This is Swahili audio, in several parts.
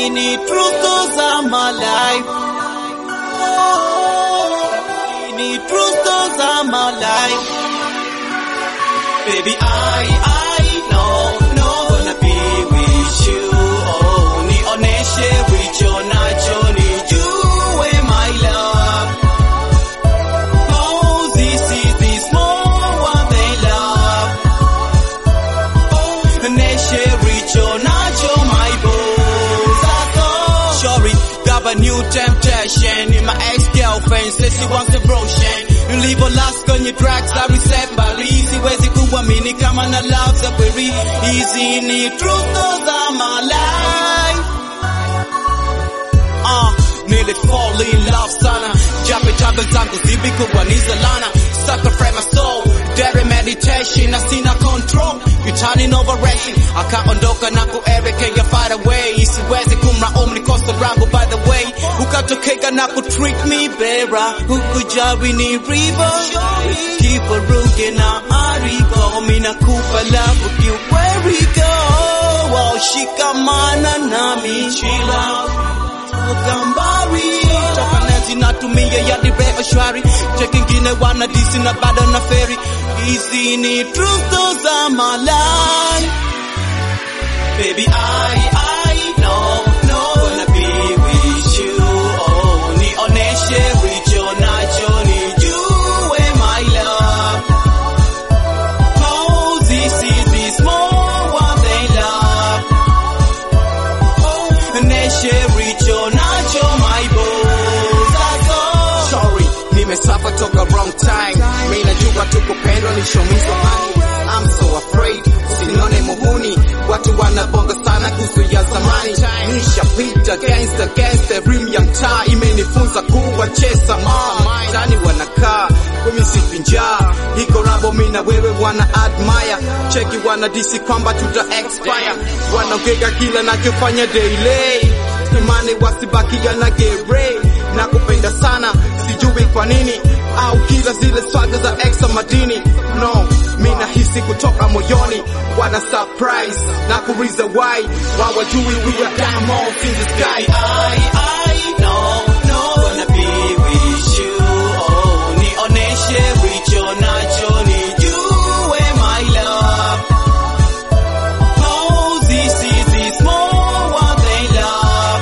Any truth goes on my life. Any truth goes on my life. Baby, I know gonna be with you. Oh, nioneshe wicho nacho ni you and my love. Oh, this is this more what they love. Oh, neshe wicho nacho my boss. Sorry, got a new temptation in my ex-girlfriend says she wants devotion. You leave a last on your drugs, I reset by easy ways you could mini come on a love so very easy ni truth goes on my life. Nearly fall in love sana. Jabe zangu zibi kubwa ni zalana. Sacrifice my soul, daily meditation, I see no control. You turning over racing, akaondoka na kuelekea far away. Siwezi kumlaumu kosa langu by the way. Ukatokeka na kutreat me better. Hukujali ni river. Keep a rugi na ariko. Mina kupa love with you where we go. Oh, shikamana nami chila. Gambari Takanezi natumia ya direct shwari Checking gine wana disi na bado na ferry Easy ni truth goes on my life. Baby I know gonna be with you. Oh, nioneshe wicho nacho ni you and my love. Oh, this is this more what they love. Oh, neshe wicho nacho my boss. Sorry, nimesafa toka wrong time. Mimi najua tukupendwa ni shomizo honey. I'm so afraid, usinione muhuni. Watu wanabonga sana kuhusu ya zamani. Nishapita gangster rim ya mtaa. Imenifunza kuwa chesa Tani wanakaa, kumi sipinja. Hiko rabo mina wewe wana admire. Cheki wana disi kwamba tuta expire. Wanaongega kila nachofanya daily. Imani wasibaki ya na gere. Nakupenda sana, sijui kwa nini. Au kila zile swaga za exa madini. No, mina hisi kutoka moyoni. Wana surprise, na kuriza why. Wawajui we are diamonds in the sky. I know gonna be with you. Oh, nioneshe wicho nacho ni you and my love. Oh, this is this more what they love.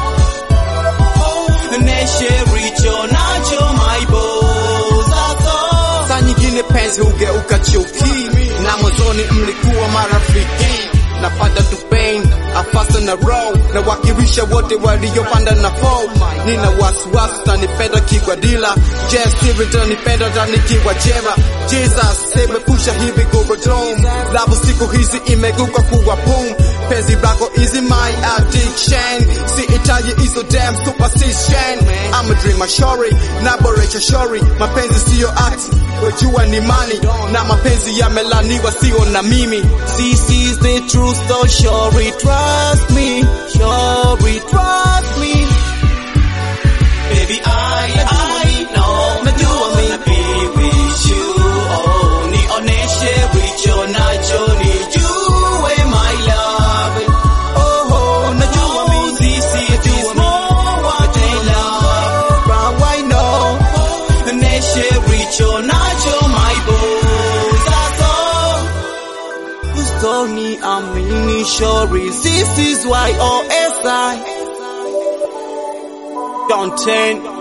Oh, neshe wicho nacho my boss. Saa nyingine penzi hugeuka chuki. Na mwanzoni mlikuwa marafiki. Napanda to pain, afasa na roll. Na wakirisha wote waliopanda na fall. Nina wasiwasi tanipenda kikwa dila. Jazz Steven tanipenda tanikiwa jema. Jesus, semepusha hivi gorodome. Love siku hizi imeguka kuwa boom. Penzi lako is my addiction. Sihitaji hizo damn superstition. I'm a dreamer shori, naboresha shori. Mapenzi siyo ati, wajua ni mani. Na mapenzi yamelaniwa sio na mimi. This is the truth though, shori, trust me. Shori, trust me. Baby I know najua gonna be with you. Oh, nioneshe wicho nacho ni you and my love. Oh, najua me this is this more what they love. But why no? Neshe wicho nacho my boss. Ustoni amini shori. This is why OSI don't turn